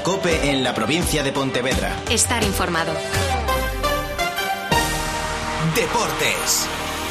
COPE en la provincia de Pontevedra. Estar informado. Deportes.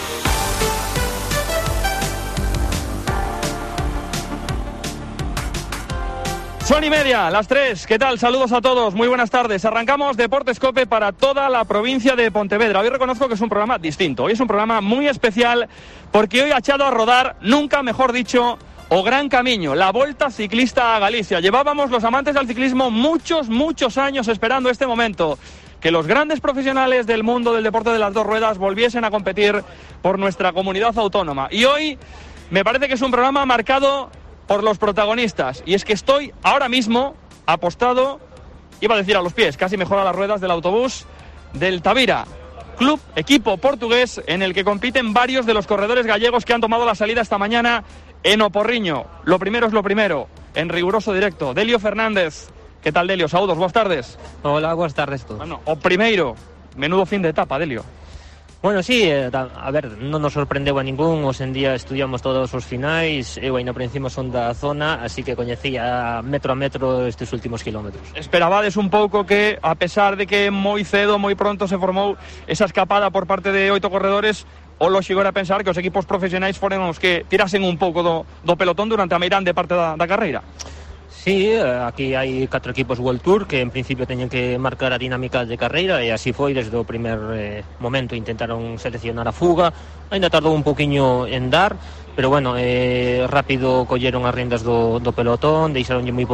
Son y media, las 3. ¿Qué tal? Saludos a todos. Muy buenas tardes. Arrancamos Deportes COPE para toda la provincia de Pontevedra. Hoy reconozco que es un programa distinto. Hoy es un programa muy especial porque hoy ha echado a rodar, nunca mejor dicho, o gran camino, la Volta Ciclista a Galicia. Llevábamos los amantes del ciclismo muchos años esperando este momento, que los grandes profesionales del mundo del deporte de las dos ruedas volviesen a competir por nuestra comunidad autónoma. Y hoy me parece que es un programa marcado por los protagonistas, y es que estoy ahora mismo apostado, iba a decir a los pies, casi mejor a las ruedas del autobús del Tavira, equipo portugués en el que compiten varios de los corredores gallegos que han tomado la salida esta mañana en Oporriño. Lo primero es lo primero, en riguroso directo. Delio Fernández. ¿Qué tal, Delio? Saúdos, boas tardes. Hola, boas tardes todos. Bueno, o primeiro, menudo fin de etapa, Delio. Bueno, sí, a ver, non nos sorprendeu a ningún. Hoxe en día estudiamos todos os finais. Eu ainda por encima son da zona, así que coñecía metro a metro estes últimos kilómetros. Esperabades un pouco que, a pesar de que moi cedo, moi pronto se formou esa escapada por parte de 8 corredores, o lógico era pensar que os equipos profesionais foren os que tirasen un pouco do pelotón durante a meirande parte da carreira? Sí, aquí hai 4 equipos World Tour que en principio teñen que marcar a dinámica de carreira, e así foi desde o primer momento. Intentaron seleccionar a fuga, ainda tardou un poquinho en dar, pero bueno, rápido colleron as riendas do pelotón, deixaronlle moi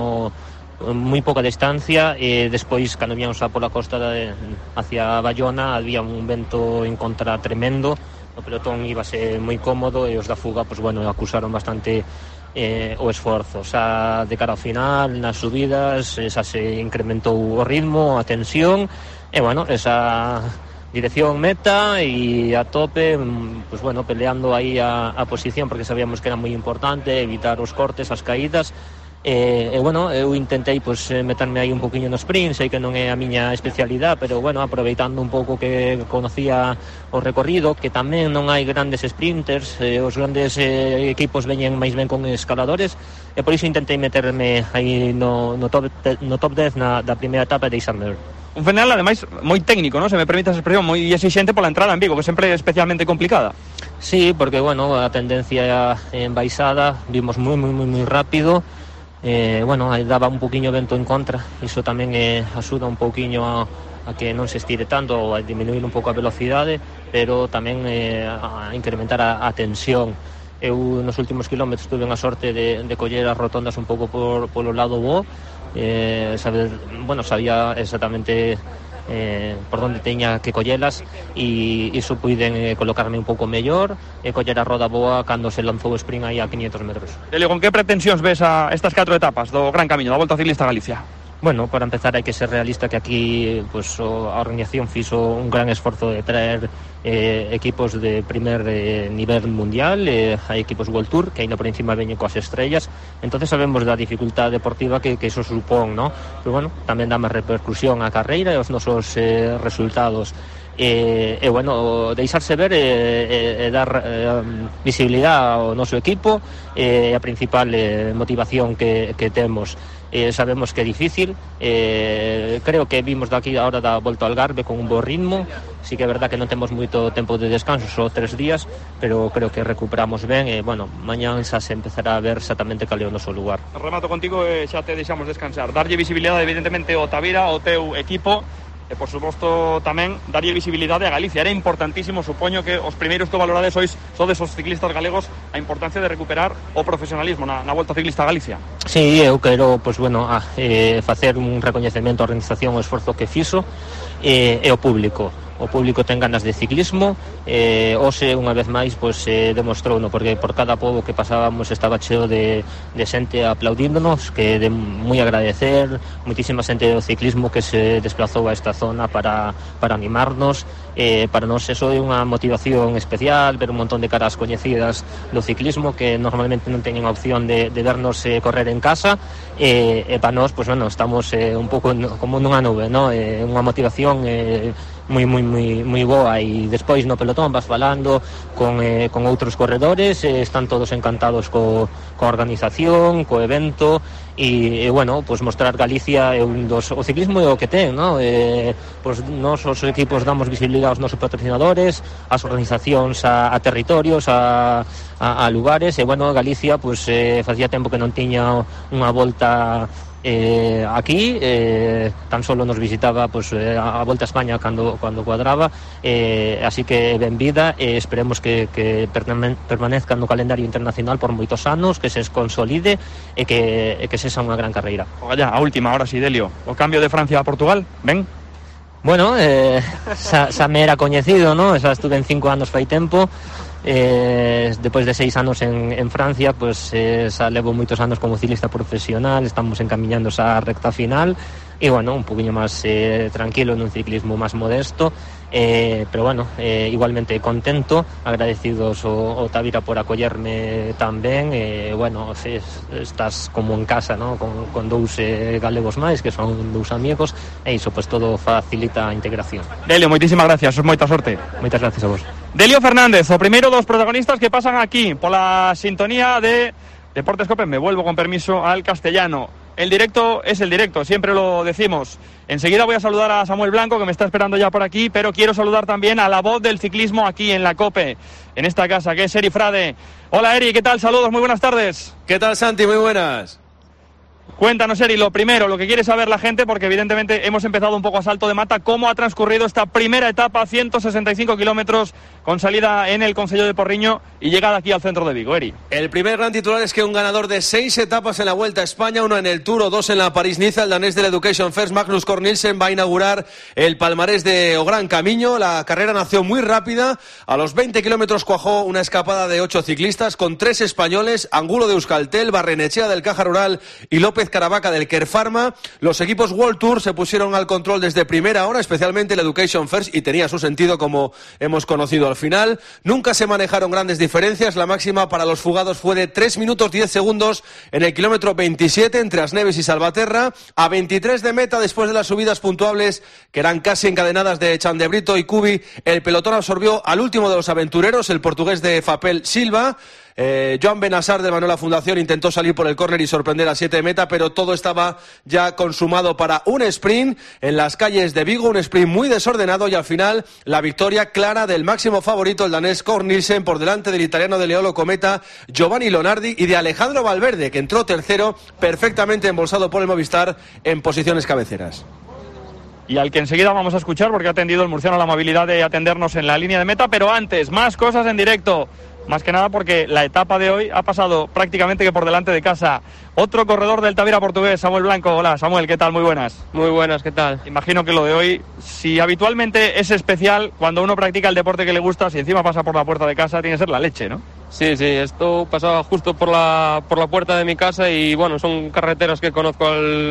pouca distancia, e despois cando víamos a pola costa hacia Bayona había un vento en contra tremendo, o pelotón íbase moi cómodo, e os da fuga, pues bueno, acusaron bastante o esforzo. Xa de cara ao final, nas subidas, xa se incrementou o ritmo, a tensión, e bueno, esa dirección meta e a tope, pues bueno, peleando aí a posición, porque sabíamos que era moi importante evitar os cortes, as caídas. E bueno, eu intentei pues meterme aí un poquinho no sprint, sei que non é a miña especialidade, pero bueno, aproveitando un pouco que conocía o recorrido, que tamén non hai grandes sprinters, os grandes equipos veñen máis ben con escaladores, e por iso intentei meterme aí no top 10 da primeira etapa e deixarme ver. Un final, ademais, moi técnico, non? Se me permite esa expresión, moi exixente pola entrada en Vigo, que sempre é especialmente complicada. Sí, porque bueno, a tendencia en baixada, vimos moi rápido. Bueno, daba un poquinho vento en contra, iso tamén axuda un pouquiño a que non se estire tanto, ou a diminuir un pouco a velocidade, pero tamén a incrementar a tensión. Eu nos últimos kilómetros tuve a sorte de coller as rotondas un pouco polo lado bo, sabía exactamente por onde teña que collelas, e iso puiden colocarme un pouco mellor e coller a roda boa cando se lanzou o sprint aí a 500 metros. Delio, con que pretensións ves a estas 4 etapas do Gran Camiño, da Volta Ciclista a Galicia? Bueno, para empezar hai que ser realista, que aquí pues, a organización fixo un gran esforzo de traer equipos de primer nivel mundial, hai equipos World Tour que ainda por encima veñen coas estrellas, entonces sabemos da dificultade deportiva que iso supón, ¿no? Pero bueno, tamén dá máis repercusión á carreira e aos nosos resultados. E bueno, deixarse ver e dar visibilidade ao noso equipo, a principal motivación que temos. Sabemos que é difícil, creo que vimos daqui a hora da Volta ao Algarve con un bo ritmo. Sí que é verdad que non temos moito tempo de descanso, só 3 días, pero creo que recuperamos ben, e bueno, mañán xa se empezará a ver exactamente cal é o noso lugar. Remato contigo e xa te deixamos descansar. Darlle visibilidade evidentemente ao Tavira, ao teu equipo, e por suposto tamén daría visibilidade a Galicia. Era importantísimo, supoño que os primeiros que valorades sodes os ciclistas galegos, a importancia de recuperar o profesionalismo na Volta Ciclista a Galicia. Sí, eu quero facer un recoñecemento á organización, o esforzo que fixo, e o público. O público ten ganas de ciclismo, hoxe unha vez máis demostrouno, porque por cada pobo que pasábamos estaba cheo de xente aplaudíndonos, que de moi agradecer, moitísima xente do ciclismo que se desplazou a esta zona para animarnos. Para nós eso é unha motivación especial, ver un montón de caras coñecidas do ciclismo que normalmente non teñen a opción de vernos correr en casa, e para nós, pues bueno, estamos un pouco como nunha nube, ¿no? Unha motivación moi boa, e despois no pelotón vas falando con outros corredores, están todos encantados coa organización, co evento, e bueno, pues mostrar Galicia é un dos, o ciclismo é o que ten, ¿no? Pues nós os equipos damos visibilidade aos nosos patrocinadores, ás organizacións, a territorios, a lugares, e bueno, Galicia pues facía tempo que non tiña unha volta aquí, tan solo nos visitaba pues a Volta a España cando cuadraba, así que benvida, esperemos que permanezca no calendario internacional por moitos anos, que se consolide e que sexa unha gran carreira. Vaya, a última, ahora sí, Delio, o cambio de Francia a Portugal, ven? Bueno, xa me era coñecido, ¿no? Xa estuve en 5 anos fai tempo. Despois de 6 anos en Francia, pues xa levo moitos anos como ciclista profesional, estamos encamiñando esa recta final e bueno, un poquinho máis tranquilo nun ciclismo máis modesto, pero bueno, igualmente contento, agradecidos o Tavira por acollerme tan ben, bueno, estás como en casa, ¿no? con dous galegos máis que son dous amigos, e iso pues todo facilita a integración. Delio, moitísimas gracias, moita sorte. Moitas gracias a vos. Delio Fernández, o primeiro dos protagonistas que pasan aquí pola sintonía de Deportes Cope. Me vuelvo con permiso al castellano. El directo es el directo, siempre lo decimos. Enseguida voy a saludar a Samuel Blanco, que me está esperando ya por aquí, pero quiero saludar también a la voz del ciclismo aquí en la COPE, en esta casa, que es Eri Frade. Hola Eri, ¿qué tal? Saludos, muy buenas tardes. ¿Qué tal, Santi? Muy buenas. Cuéntanos, Eri, lo primero, lo que quiere saber la gente, porque evidentemente hemos empezado un poco a salto de mata, ¿cómo ha transcurrido esta primera etapa, 165 kilómetros, con salida en el Concello de Porriño y llegada aquí al centro de Vigo, Eri? El primer gran titular es que un ganador de 6 etapas en la Vuelta a España, una en el Tour o 2 en la París-Niza, el danés del Education First, Magnus Cort Nielsen, va a inaugurar el palmarés de O Gran Camino. La carrera nació muy rápida, a los 20 kilómetros cuajó una escapada de 8 ciclistas, con 3 españoles, Angulo de Euskaltel, Barrenechea del Caja Rural y López Caravaca del Kerpharma. Los equipos World Tour se pusieron al control desde primera hora, especialmente el Education First, y tenía su sentido, como hemos conocido al final. Nunca se manejaron grandes diferencias, la máxima para los fugados fue de 3 minutos 10 segundos en el kilómetro 27 entre Asneves y Salvaterra. A 23 de meta, después de las subidas puntuables que eran casi encadenadas de Chandebrito y Cubi, el pelotón absorbió al último de los aventureros, el portugués de Fapel Silva. Joan Benassar de Manuela Fundación intentó salir por el córner y sorprender a 7 de meta, pero todo estaba ya consumado para un sprint en las calles de Vigo, un sprint muy desordenado, y al final la victoria clara del máximo favorito, el danés Cort Nielsen, por delante del italiano de Leolo Cometa, Giovanni Lonardi, y de Alejandro Valverde, que entró tercero, perfectamente embolsado por el Movistar en posiciones cabeceras. Y al que enseguida vamos a escuchar, porque ha atendido el murciano la amabilidad de atendernos en la línea de meta, pero antes, más cosas en directo. Más que nada porque la etapa de hoy ha pasado prácticamente que por delante de casa. Otro corredor del Tavira portugués, Samuel Blanco. Hola, Samuel, ¿qué tal? Muy buenas. Muy buenas, ¿qué tal? Imagino que lo de hoy, si habitualmente es especial, cuando uno practica el deporte que le gusta, si encima pasa por la puerta de casa, tiene que ser la leche, ¿no? Sí, esto pasaba justo por la puerta de mi casa y bueno, son carreteras que conozco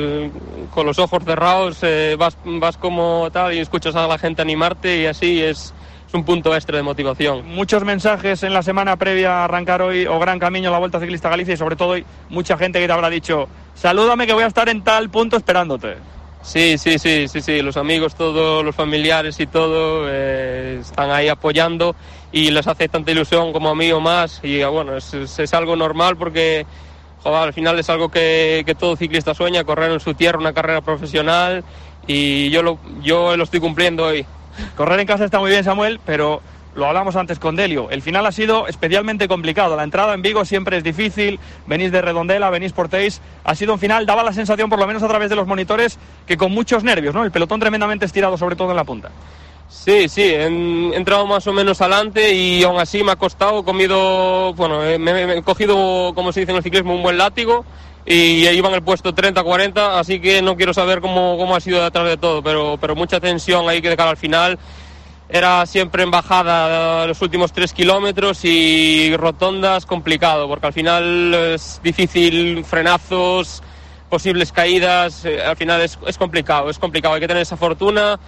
con los ojos cerrados, vas como tal y escuchas a la gente animarte y así es un punto extra de motivación. Muchos mensajes en la semana previa a arrancar hoy O Gran Camino, la Vuelta Ciclista Galicia, y sobre todo hoy mucha gente que te habrá dicho: salúdame que voy a estar en tal punto esperándote. Sí, los amigos, todos los familiares y todo están ahí apoyando y les hace tanta ilusión como a mí o más, y bueno, es algo normal porque joder, al final es algo que todo ciclista sueña, correr en su tierra, una carrera profesional, y yo lo estoy cumpliendo hoy. Correr en casa está muy bien, Samuel, pero lo hablamos antes con Delio. El final ha sido especialmente complicado. La entrada en Vigo siempre es difícil. Venís de Redondela, venís por Teis. Ha sido un final, daba la sensación, por lo menos a través de los monitores, que con muchos nervios, ¿no? El pelotón tremendamente estirado, sobre todo en la punta. Sí, he entrado más o menos adelante y aún así me ha costado. Me he cogido, como se dice en el ciclismo, un buen látigo. Y iba en el puesto 30-40, así que no quiero saber cómo ha sido detrás de todo, pero mucha tensión ahí que de cara al final. Era siempre en bajada los últimos 3 kilómetros y rotondas complicado, porque al final es difícil, frenazos, posibles caídas, al final es complicado, hay que tener esa fortuna,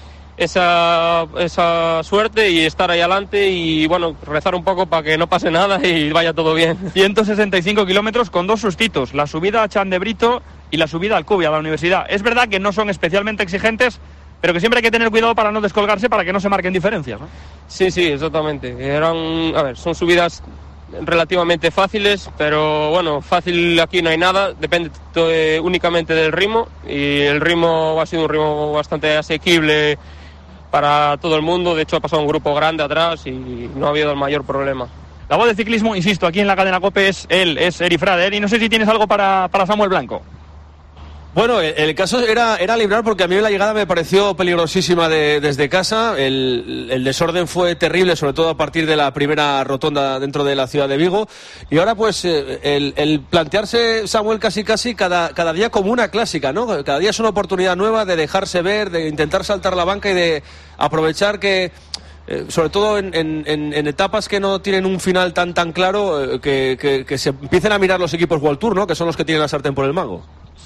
esa suerte y estar ahí adelante y bueno, rezar un poco para que no pase nada y vaya todo bien. 165 kilómetros con 2 sustitos, la subida a Chandebrito y la subida al Cubi, a la universidad. Es verdad que no son especialmente exigentes, pero que siempre hay que tener cuidado para no descolgarse, para que no se marquen diferencias, ¿no? Sí, exactamente. Son subidas relativamente fáciles, pero bueno, fácil aquí no hay nada, depende únicamente del ritmo, y el ritmo ha sido un ritmo bastante asequible para todo el mundo. De hecho, ha pasado un grupo grande atrás y no ha habido el mayor problema. La voz de ciclismo, insisto, aquí en la cadena COPE es Eri Frade. Eri, no sé si tienes algo para Samuel Blanco. Bueno, el caso era librar, porque a mí la llegada me pareció peligrosísima desde casa. El desorden fue terrible, sobre todo a partir de la primera rotonda dentro de la ciudad de Vigo. Y ahora pues el plantearse, Samuel, casi cada día como una clásica, ¿no? Cada día es una oportunidad nueva de dejarse ver, de intentar saltar la banca y de aprovechar que... sobre todo en etapas que no tienen un final tan claro, que se empiecen a mirar los equipos World Tour, ¿no? Que son los que tienen la sartén por el mango.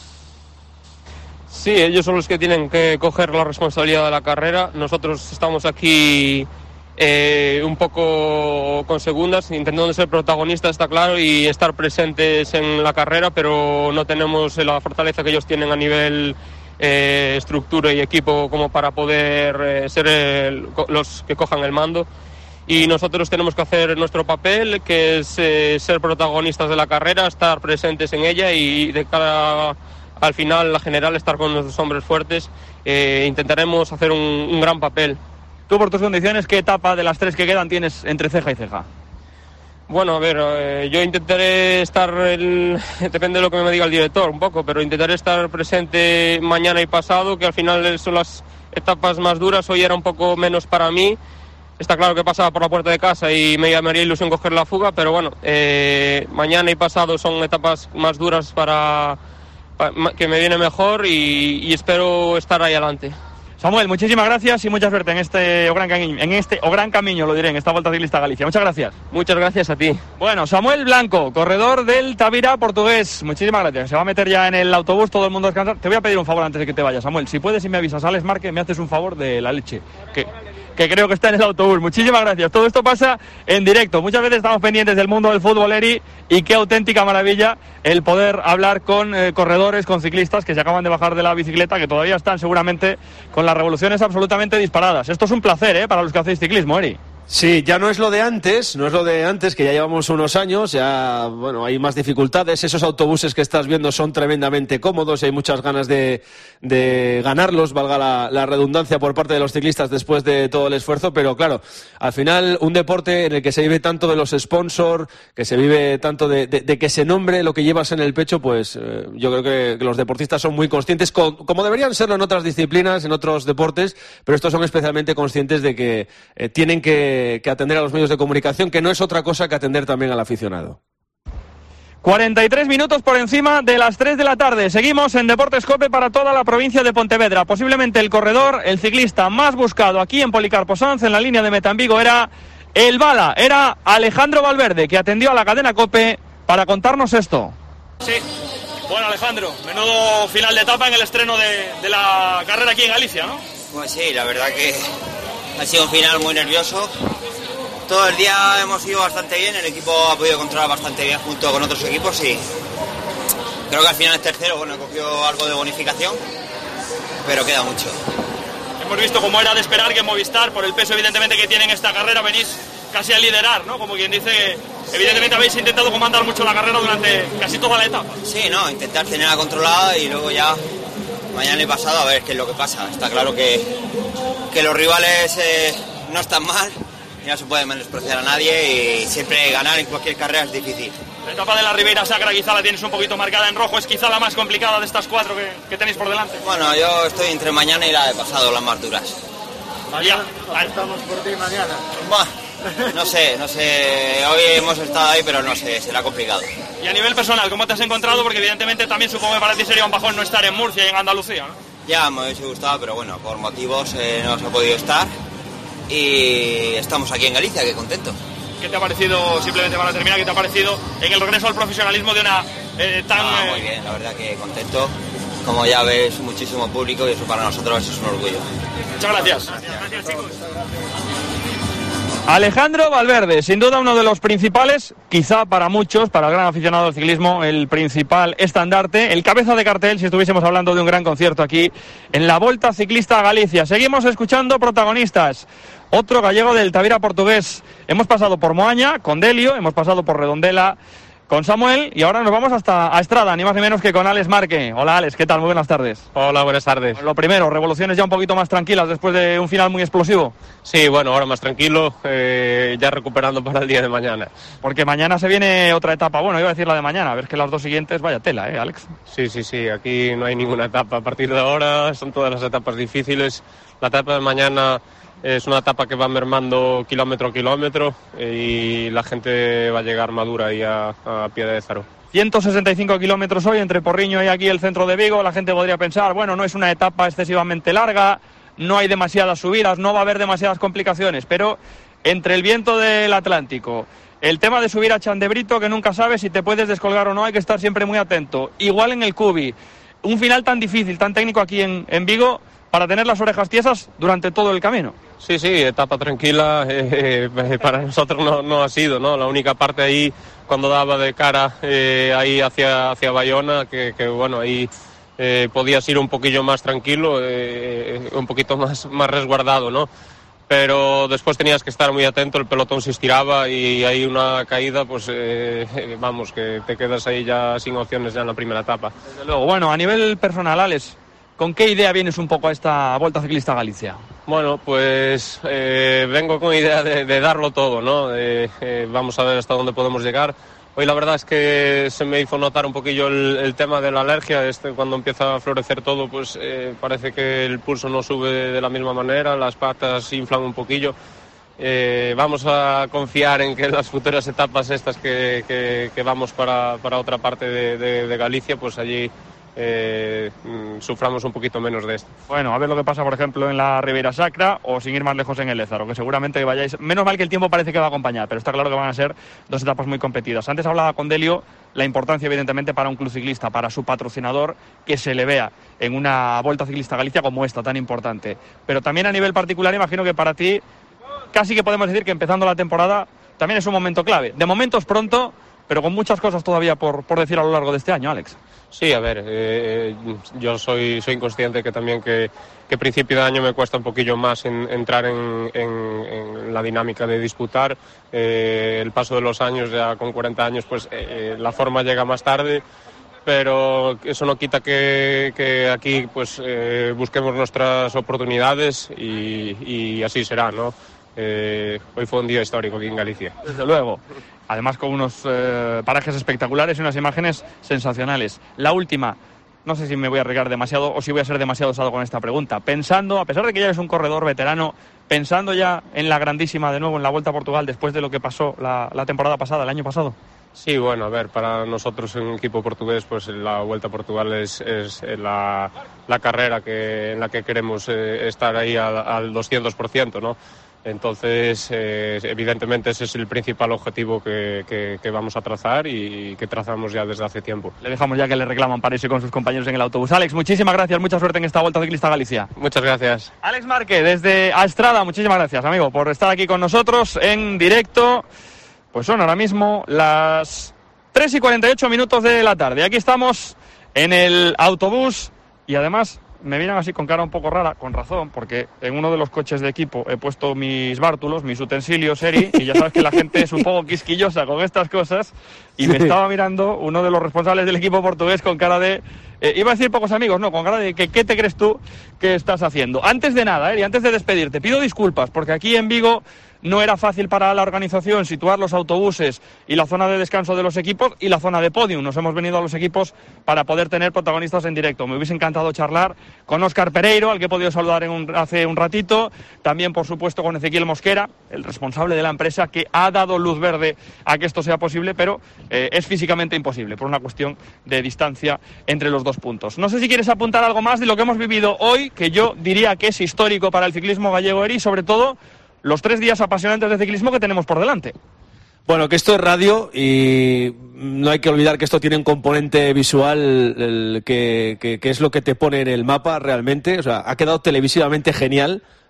Sí, ellos son los que tienen que coger la responsabilidad de la carrera. Nosotros estamos aquí un poco con segundas, intentando ser protagonistas, está claro, y estar presentes en la carrera, pero no tenemos la fortaleza que ellos tienen a nivel estructura y equipo como para poder ser los que cojan el mando. Y nosotros tenemos que hacer nuestro papel, que es ser protagonistas de la carrera, estar presentes en ella, y de cara al final, la general, estar con nuestros hombres fuertes. Intentaremos hacer un gran papel. Tú, por tus condiciones, ¿qué etapa de las 3 que quedan tienes entre ceja y ceja? Bueno, a ver, yo intentaré estar, depende de lo que me diga el director un poco, pero intentaré estar presente mañana y pasado, que al final son las etapas más duras. Hoy era un poco menos para mí. Está claro que pasaba por la puerta de casa y me haría ilusión coger la fuga, pero bueno, mañana y pasado son etapas más duras que me viene mejor, y espero estar ahí adelante. Samuel, muchísimas gracias y mucha suerte en este Gran Camino, lo diré, en esta Volta Ciclista a Galicia. Muchas gracias. Muchas gracias a ti. Bueno, Samuel Blanco, corredor del Tavira portugués. Muchísimas gracias. Se va a meter ya en el autobús, todo el mundo a descansar. Te voy a pedir un favor antes de que te vayas, Samuel. Si puedes y me avisas, Alex Marque, me haces un favor de la leche, que creo que está en el autobús. Muchísimas gracias. Todo esto pasa en directo. Muchas veces estamos pendientes del mundo del fútbol, Eri, y qué auténtica maravilla el poder hablar con corredores, con ciclistas que se acaban de bajar de la bicicleta, que todavía están seguramente con las revoluciones absolutamente disparadas. Esto es un placer, para los que hacéis ciclismo, Eri. Sí, ya no es lo de antes, que ya llevamos unos años, ya, bueno, hay más dificultades. Esos autobuses que estás viendo son tremendamente cómodos y hay muchas ganas de ganarlos, valga la redundancia, por parte de los ciclistas después de todo el esfuerzo, pero claro, al final un deporte en el que se vive tanto de los sponsors, que se vive tanto de que se nombre lo que llevas en el pecho, pues yo creo que los deportistas son muy conscientes, como deberían serlo en otras disciplinas, en otros deportes, pero estos son especialmente conscientes de que tienen que atender a los medios de comunicación, que no es otra cosa que atender también al aficionado. 43 minutos por encima de las 3 de la tarde. Seguimos en Deportes COPE para toda la provincia de Pontevedra. Posiblemente el corredor, el ciclista más buscado aquí en Policarpo Sanz, en la línea de meta en Vigo, era el bala, era Alejandro Valverde, que atendió a la cadena COPE para contarnos esto. Sí, bueno, Alejandro, menudo final de etapa en el estreno de la carrera aquí en Galicia, ¿no? Pues sí, la verdad que ha sido un final muy nervioso. Todo el día hemos ido bastante bien, el equipo ha podido controlar bastante bien junto con otros equipos, y creo que al final es tercero. Bueno, he cogido algo de bonificación, pero queda mucho. Hemos visto, como era de esperar, que Movistar, por el peso evidentemente que tiene en esta carrera, venís casi a liderar, ¿no? Como quien dice, evidentemente habéis intentado comandar mucho la carrera durante casi toda la etapa. Sí, no, intentar tenerla controlada y luego ya mañana y pasado a ver qué es lo que pasa. Está claro que los rivales no están mal, no se puede menospreciar a nadie, y siempre ganar en cualquier carrera es difícil. La etapa de la Ribeira Sacra quizá la tienes un poquito marcada en rojo, es quizá la más complicada de estas 4 que tenéis por delante. Bueno, yo estoy entre mañana y la de pasado, las más duras. Mañana, estamos por ti mañana. Bueno, no sé, hoy hemos estado ahí, pero no sé, será complicado. Y a nivel personal, ¿cómo te has encontrado? Porque evidentemente también supongo que para ti sería un bajón no estar en Murcia y en Andalucía, ¿no? Ya me hubiese gustado, pero bueno, por motivos no se ha podido estar, y estamos aquí en Galicia, que contento. ¿Qué te ha parecido, simplemente para terminar, qué te ha parecido en el regreso al profesionalismo de una tan... Muy bien, la verdad que contento. Como ya ves, muchísimo público, y eso para nosotros es un orgullo. Muchas gracias. Gracias, chicos. Alejandro Valverde, sin duda uno de los principales, quizá para muchos, para el gran aficionado al ciclismo, el principal estandarte, el cabeza de cartel, si estuviésemos hablando de un gran concierto aquí en la Volta Ciclista a Galicia. Seguimos escuchando protagonistas. Otro gallego del Tavira portugués. Hemos pasado por Moaña, con Delio, hemos pasado por Redondela, con Samuel, y ahora nos vamos hasta a Estrada, ni más ni menos que con Alex Marque. Hola Alex, ¿qué tal? Muy buenas tardes. Hola, buenas tardes. Lo primero, revoluciones ya un poquito más tranquilas después de un final muy explosivo. Sí, bueno, ahora más tranquilo, ya recuperando para el día de mañana. Porque mañana se viene otra etapa, bueno, iba a decir la de mañana, a ver que las dos siguientes, vaya tela, Alex. Sí, aquí no hay ninguna etapa. A partir de ahora son todas las etapas difíciles. La etapa de mañana es una etapa que va mermando kilómetro a kilómetro y la gente va a llegar madura ahí a pie de Ézaro. 165 kilómetros hoy entre Porriño y aquí el centro de Vigo. La gente podría pensar, bueno, no es una etapa excesivamente larga, no hay demasiadas subidas, no va a haber demasiadas complicaciones, pero entre el viento del Atlántico, el tema de subir a Chandebrito, que nunca sabes si te puedes descolgar o no, hay que estar siempre muy atento. Igual en el Cubi, un final tan difícil, tan técnico aquí en Vigo, para tener las orejas tiesas durante todo el camino. Sí, etapa tranquila, para nosotros no ha sido, ¿no? La única parte ahí, cuando daba de cara ahí hacia Bayona, que bueno, ahí podías ir un poquillo más tranquilo, un poquito más resguardado, ¿no? Pero después tenías que estar muy atento, el pelotón se estiraba y hay una caída, pues vamos, que te quedas ahí ya sin opciones ya en la primera etapa. Desde luego. Bueno, a nivel personal, Alex, ¿con qué idea vienes un poco a esta Volta Ciclista a Galicia? Bueno, pues vengo con idea de darlo todo, ¿no? Vamos a ver hasta dónde podemos llegar. Hoy la verdad es que se me hizo notar un poquillo el tema de la alergia. Cuando empieza a florecer todo, pues parece que el pulso no sube de la misma manera, las patas se inflan un poquillo. Vamos a confiar en que las futuras etapas estas que vamos para otra parte de Galicia, pues allí suframos un poquito menos de esto. Bueno, a ver lo que pasa, por ejemplo, en la Ribeira Sacra o sin ir más lejos en el Ézaro, que seguramente vayáis. Menos mal que el tiempo parece que va a acompañar, pero está claro que van a ser dos etapas muy competidas. Antes hablaba con Delio la importancia, evidentemente, para un club ciclista, para su patrocinador, que se le vea en una Volta Ciclista a Galicia como esta, tan importante. Pero también a nivel particular, imagino que para ti, casi que podemos decir que empezando la temporada también es un momento clave. De momento es pronto, pero con muchas cosas todavía por decir a lo largo de este año, Alex. Sí, a ver, yo soy consciente que también que principio de año me cuesta un poquillo más entrar en la dinámica de disputar. El paso de los años, ya con 40 años, pues la forma llega más tarde, pero eso no quita que aquí pues busquemos nuestras oportunidades y así será, ¿no? Hoy fue un día histórico aquí en Galicia. Desde luego. Además con unos parajes espectaculares y unas imágenes sensacionales. La última, no sé si me voy a arriesgar demasiado o si voy a ser demasiado osado con esta pregunta. Pensando, a pesar de que ya eres un corredor veterano, pensando ya en la grandísima de nuevo, en la Vuelta a Portugal, después de lo que pasó la temporada pasada, el año pasado. Sí, bueno, a ver, para nosotros en equipo portugués, pues la Vuelta a Portugal es la carrera en la que queremos estar ahí al 200%, ¿no? Entonces, evidentemente ese es el principal objetivo que vamos a trazar y que trazamos ya desde hace tiempo. Le dejamos ya que le reclaman para irse con sus compañeros en el autobús. Alex, muchísimas gracias, mucha suerte en esta Volta Ciclista a Galicia. Muchas gracias. Alex Marque, desde Estrada, muchísimas gracias, amigo, por estar aquí con nosotros en directo. Pues son ahora mismo las 3:48 de la tarde. Aquí estamos en el autobús y además me miran así con cara un poco rara, con razón, porque en uno de los coches de equipo he puesto mis bártulos, mis utensilios, Eri, y ya sabes que la gente es un poco quisquillosa con estas cosas, y me estaba mirando uno de los responsables del equipo portugués con cara de... iba a decir pocos amigos, no, con cara de que ¿qué te crees tú que estás haciendo? Antes de nada, Eri, antes de despedirte, pido disculpas, porque aquí en Vigo no era fácil para la organización situar los autobuses y la zona de descanso de los equipos y la zona de podium. Nos hemos venido a los equipos para poder tener protagonistas en directo. Me hubiese encantado charlar con Óscar Pereiro, al que he podido saludar hace un ratito. También, por supuesto, con Ezequiel Mosquera, el responsable de la empresa, que ha dado luz verde a que esto sea posible, pero es físicamente imposible por una cuestión de distancia entre los dos puntos. No sé si quieres apuntar algo más de lo que hemos vivido hoy, que yo diría que es histórico para el ciclismo gallego, Eri, sobre todo los 3 días apasionantes de ciclismo que tenemos por delante. Bueno, que esto es radio y no hay que olvidar que esto tiene un componente visual que es lo que te pone en el mapa realmente. O sea, ha quedado televisivamente genial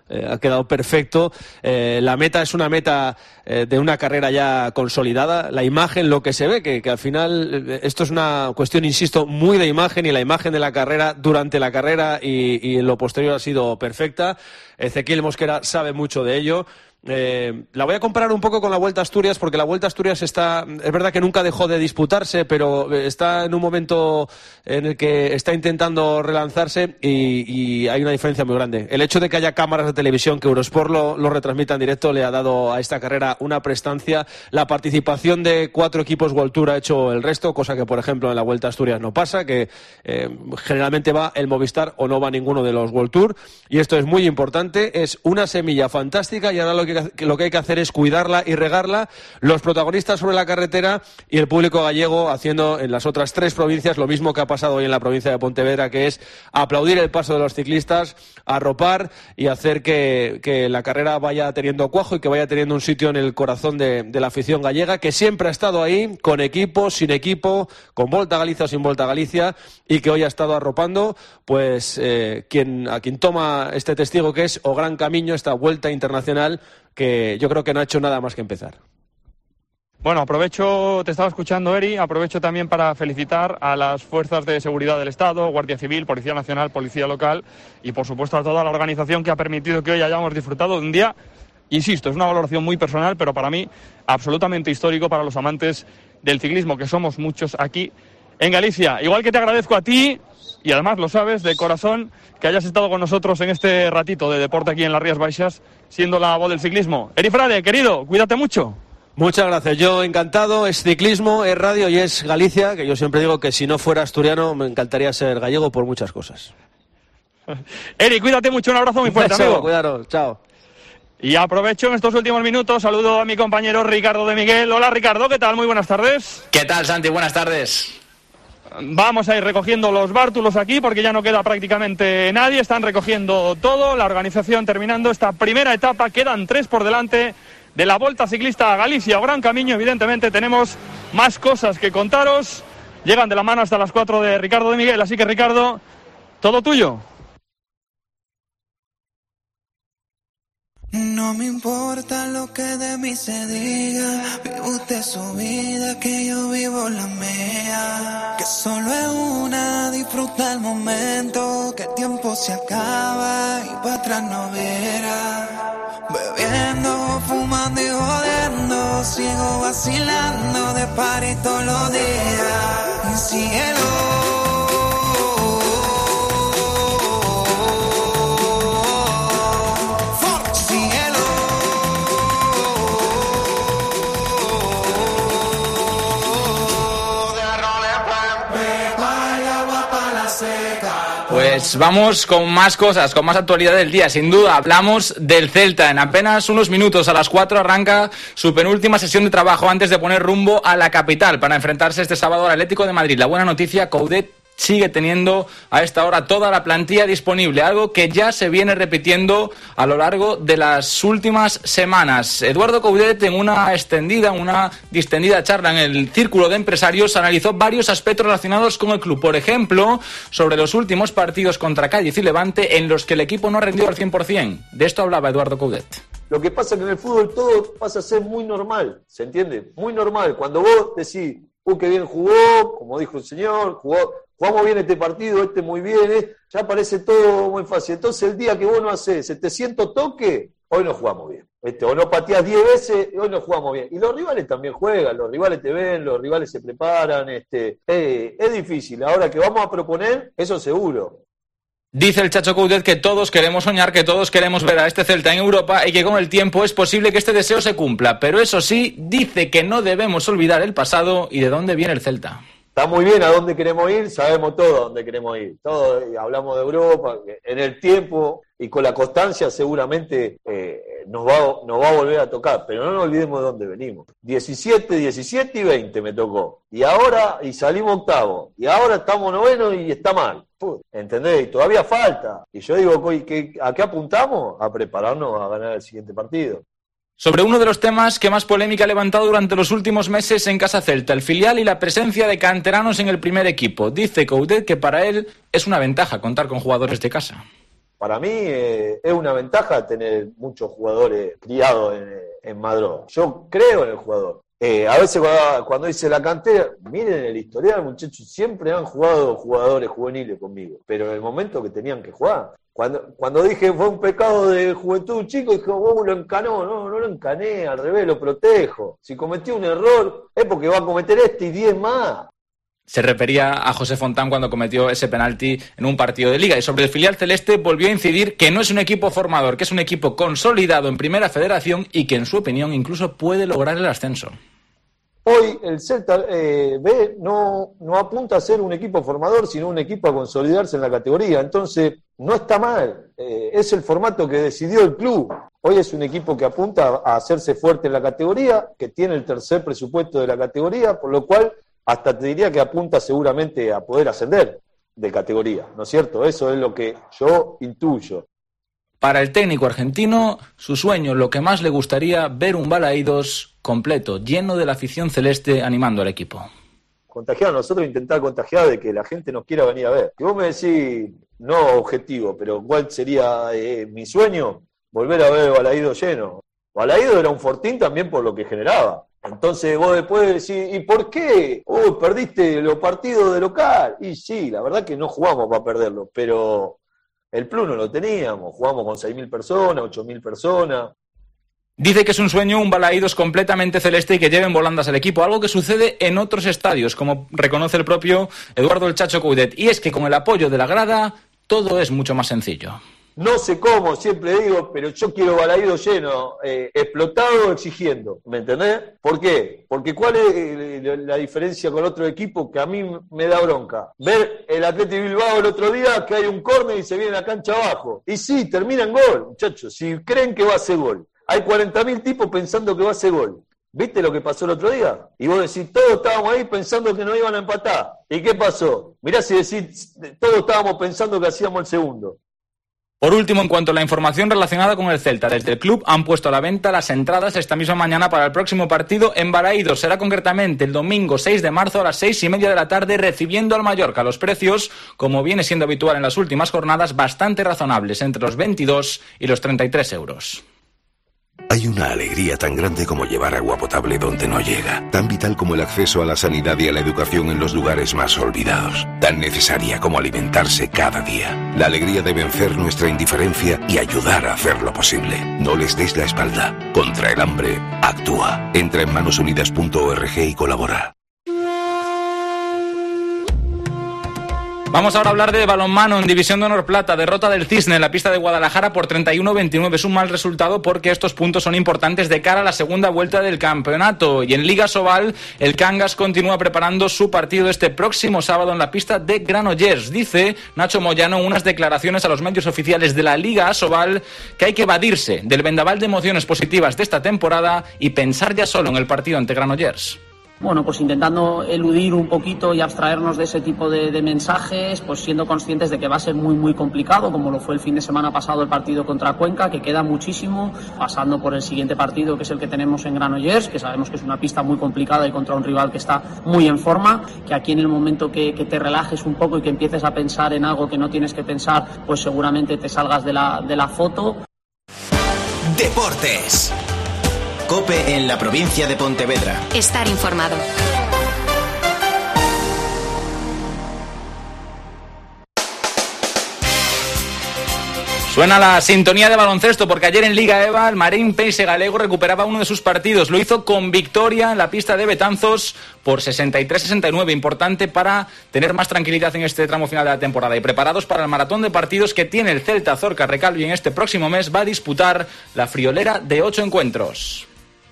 ha quedado perfecto. La meta es una meta de una carrera ya consolidada. La imagen, lo que se ve, que al final esto es una cuestión, insisto, muy de imagen, y la imagen de la carrera durante la carrera y en lo posterior ha sido perfecta. Ezequiel Mosquera sabe mucho de ello. La voy a comparar un poco con la Vuelta a Asturias, porque la Vuelta a Asturias es verdad que nunca dejó de disputarse, pero está en un momento en el que está intentando relanzarse y hay una diferencia muy grande. El hecho de que haya cámaras de televisión, que Eurosport lo retransmita en directo, le ha dado a esta carrera una prestancia. La participación de 4 equipos World Tour ha hecho el resto, cosa que por ejemplo en la Vuelta a Asturias no pasa, que generalmente va el Movistar o no va ninguno de los World Tour, y esto es muy importante. Es una semilla fantástica y ahora lo que hay que hacer es cuidarla y regarla, los protagonistas sobre la carretera y el público gallego haciendo en las otras 3 provincias lo mismo que ha pasado hoy en la provincia de Pontevedra, que es aplaudir el paso de los ciclistas, arropar y hacer que la carrera vaya teniendo cuajo y que vaya teniendo un sitio en el corazón de la afición gallega, que siempre ha estado ahí, con equipo, sin equipo, con Volta a Galicia o sin Volta a Galicia, y que hoy ha estado arropando pues a quien toma este testigo, que es O Gran Camiño, esta Vuelta Internacional, que yo creo que no ha hecho nada más que empezar. Bueno, aprovecho, te estaba escuchando, Eri, aprovecho también para felicitar a las fuerzas de seguridad del Estado, Guardia Civil, Policía Nacional, Policía Local y, por supuesto, a toda la organización que ha permitido que hoy hayamos disfrutado de un día, insisto, es una valoración muy personal, pero para mí absolutamente histórico para los amantes del ciclismo, que somos muchos aquí en Galicia. Igual que te agradezco a ti, y además lo sabes, de corazón, que hayas estado con nosotros en este ratito de deporte aquí en las Rías Baixas, siendo la voz del ciclismo. Eri Frade, querido, cuídate mucho. Muchas gracias, yo encantado. Es ciclismo, es radio y es Galicia, que yo siempre digo que si no fuera asturiano me encantaría ser gallego por muchas cosas. Eri, cuídate mucho, un abrazo muy fuerte, amigo. Cuidaros, chao. Y aprovecho en estos últimos minutos, saludo a mi compañero Ricardo de Miguel. Hola Ricardo, ¿qué tal? Muy buenas tardes. ¿Qué tal, Santi? Buenas tardes. Vamos a ir recogiendo los bártulos aquí porque ya no queda prácticamente nadie, están recogiendo todo, la organización terminando esta primera etapa, quedan 3 por delante de la Volta Ciclista a Galicia o Gran Camiño. Evidentemente tenemos más cosas que contaros, llegan de la mano hasta las 4 de Ricardo de Miguel, así que Ricardo, todo tuyo. No me importa lo que de mí se diga, vive usted su vida, que yo vivo la mía. Que solo es una, disfruta el momento, que el tiempo se acaba y para atrás no verá. Bebiendo, fumando y jodiendo, sigo vacilando de party todos los días. Cielo. Pues vamos con más cosas, con más actualidad del día. Sin duda, hablamos del Celta. En apenas unos minutos, a las 4, arranca su penúltima sesión de trabajo antes de poner rumbo a la capital para enfrentarse este sábado al Atlético de Madrid. La buena noticia, Coudet sigue teniendo a esta hora toda la plantilla disponible, algo que ya se viene repitiendo a lo largo de las últimas semanas. Eduardo Coudet, en una distendida charla en el Círculo de Empresarios, analizó varios aspectos relacionados con el club. Por ejemplo, sobre los últimos partidos contra Cádiz y Levante, en los que el equipo no ha rendido al 100%. De esto hablaba Eduardo Coudet. Lo que pasa es que en el fútbol todo pasa a ser muy normal, ¿se entiende? Muy normal. Cuando vos decís, qué bien jugó, como dijo el señor, jugamos bien este partido, muy bien, ya parece todo muy fácil. Entonces el día que vos no haces 700 toques, hoy no jugamos bien. O no pateás 10 veces, hoy no jugamos bien. Y los rivales también juegan, los rivales te ven, los rivales se preparan. Es difícil. Ahora que vamos a proponer, eso seguro. Dice el Chacho Coudet que todos queremos soñar, que todos queremos ver a este Celta en Europa y que con el tiempo es posible que este deseo se cumpla. Pero eso sí, dice que no debemos olvidar el pasado y de dónde viene el Celta. Está muy bien a dónde queremos ir, sabemos todo a dónde queremos ir. Todo, hablamos de Europa, en el tiempo y con la constancia seguramente nos va a volver a tocar, pero no nos olvidemos de dónde venimos. 17 y 20 me tocó. Y salimos octavo. Y ahora estamos noveno y está mal. ¿Entendés? Y todavía falta. Y yo digo, ¿a qué apuntamos? A prepararnos a ganar el siguiente partido. Sobre uno de los temas que más polémica ha levantado durante los últimos meses en Casa Celta, el filial y la presencia de canteranos en el primer equipo. Dice Coudet que para él es una ventaja contar con jugadores de casa. Para mí es una ventaja tener muchos jugadores criados en Madró. Yo creo en el jugador. A veces cuando dice la cantera, miren el historial, muchachos, siempre han jugado jugadores juveniles conmigo, pero en el momento que tenían que jugar. Cuando dije fue un pecado de juventud chico, dije, lo encanó. No lo encané, al revés, lo protejo. Si cometió un error, es porque va a cometer 10 más. Se refería a José Fontán cuando cometió ese penalti en un partido de Liga. Y sobre el filial celeste volvió a incidir que no es un equipo formador, que es un equipo consolidado en Primera Federación y que, en su opinión, incluso puede lograr el ascenso. Hoy el Celta B no apunta a ser un equipo formador, sino un equipo a consolidarse en la categoría. Entonces, no está mal. Es el formato que decidió el club. Hoy es un equipo que apunta a hacerse fuerte en la categoría, que tiene el tercer presupuesto de la categoría, por lo cual hasta te diría que apunta seguramente a poder ascender de categoría, ¿no es cierto? Eso es lo que yo intuyo. Para el técnico argentino, su sueño, lo que más le gustaría, ver un Balaídos completo, lleno de la afición celeste, animando al equipo. Contagiar, nosotros intentar contagiar de que la gente nos quiera venir a ver. Si vos me decís, no objetivo, pero ¿cuál sería mi sueño? Volver a ver Balaídos lleno. Balaídos era un fortín también por lo que generaba. Entonces vos después decís, ¿y por qué? Perdiste los partidos de local. Y sí, la verdad que no jugamos para perderlo, pero el plus no lo teníamos. Jugamos con 6.000 personas, 8.000 personas. Dice que es un sueño un Balaídos completamente celeste y que lleven volandas al equipo, algo que sucede en otros estadios, como reconoce el propio Eduardo el Chacho Coudet. Y es que con el apoyo de la grada, todo es mucho más sencillo. No sé cómo, siempre digo, pero yo quiero Balaídos lleno, explotado, exigiendo, ¿me entendés? ¿Por qué? Porque ¿cuál es la diferencia con otro equipo que a mí me da bronca? Ver el Athletic Bilbao el otro día que hay un córner y se viene la cancha abajo. Y sí, termina en gol, muchachos, si creen que va a ser gol. Hay 40.000 tipos pensando que va a ser gol. ¿Viste lo que pasó el otro día? Y vos decís, todos estábamos ahí pensando que no iban a empatar. ¿Y qué pasó? Mirá si decís, todos estábamos pensando que hacíamos el segundo. Por último, en cuanto a la información relacionada con el Celta, desde el club han puesto a la venta las entradas esta misma mañana para el próximo partido en Balaídos. Será concretamente el domingo 6 de marzo a las 6:30 de la tarde, recibiendo al Mallorca. Los precios, como viene siendo habitual en las últimas jornadas, bastante razonables, entre los 22 y los 33 euros. Hay una alegría tan grande como llevar agua potable donde no llega, tan vital como el acceso a la sanidad y a la educación en los lugares más olvidados, tan necesaria como alimentarse cada día. La alegría de vencer nuestra indiferencia y ayudar a hacerlo posible. No les des la espalda. Contra el hambre, actúa. Entra en manosunidas.org y colabora. Vamos ahora a hablar de balonmano en División de Honor Plata. Derrota del Cisne en la pista de Guadalajara por 31-29. Es un mal resultado porque estos puntos son importantes de cara a la segunda vuelta del campeonato. Y en Liga Sobal, el Cangas continúa preparando su partido este próximo sábado en la pista de Granollers. Dice Nacho Moyano en unas declaraciones a los medios oficiales de la Liga Sobal que hay que evadirse del vendaval de emociones positivas de esta temporada y pensar ya solo en el partido ante Granollers. Bueno, pues intentando eludir un poquito y abstraernos de ese tipo de mensajes, pues siendo conscientes de que va a ser muy complicado, como lo fue el fin de semana pasado el partido contra Cuenca, que queda muchísimo, pasando por el siguiente partido, que es el que tenemos en Granollers, que sabemos que es una pista muy complicada y contra un rival que está muy en forma, que aquí en el momento que te relajes un poco y que empieces a pensar en algo que no tienes que pensar, pues seguramente te salgas de la foto. Deportes. COPE en la provincia de Pontevedra. Estar informado. Suena la sintonía de baloncesto porque ayer en Liga EVA el Marín Peixe Galego recuperaba uno de sus partidos. Lo hizo con victoria en la pista de Betanzos por 63-69. Importante para tener más tranquilidad en este tramo final de la temporada y preparados para el maratón de partidos que tiene el Celta Zorca Recalvi en este próximo mes. Va a disputar la friolera de 8 encuentros.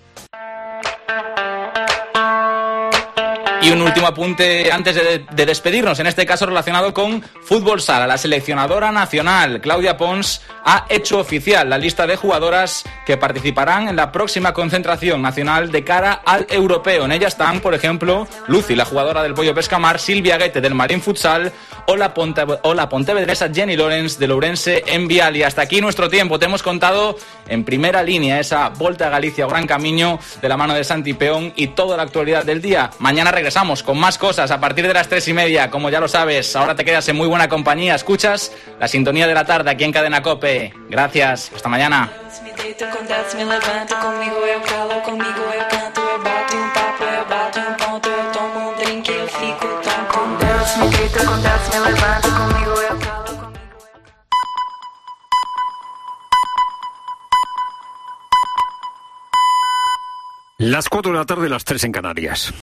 Y un último apunte antes de despedirnos, en este caso relacionado con fútbol sala. La seleccionadora nacional, Claudia Pons, ha hecho oficial la lista de jugadoras que participarán en la próxima concentración nacional de cara al europeo. En ella están, por ejemplo, Lucy, la jugadora del Pollo Pescamar, Silvia Guete del Marín Futsal o la pontevedresa Jenny Lorenz del Ourense en Vial. Y hasta aquí nuestro tiempo. Te hemos contado en primera línea esa Volta a Galicia o Gran Camino de la mano de Santi Peón y toda la actualidad del día. Mañana regresamos regresamos con más cosas a partir de las 3:30, como ya lo sabes. Ahora te quedas en muy buena compañía, escuchas la sintonía de la tarde aquí en Cadena COPE. Gracias, hasta mañana. Las 4 de la tarde, las 3 en Canarias.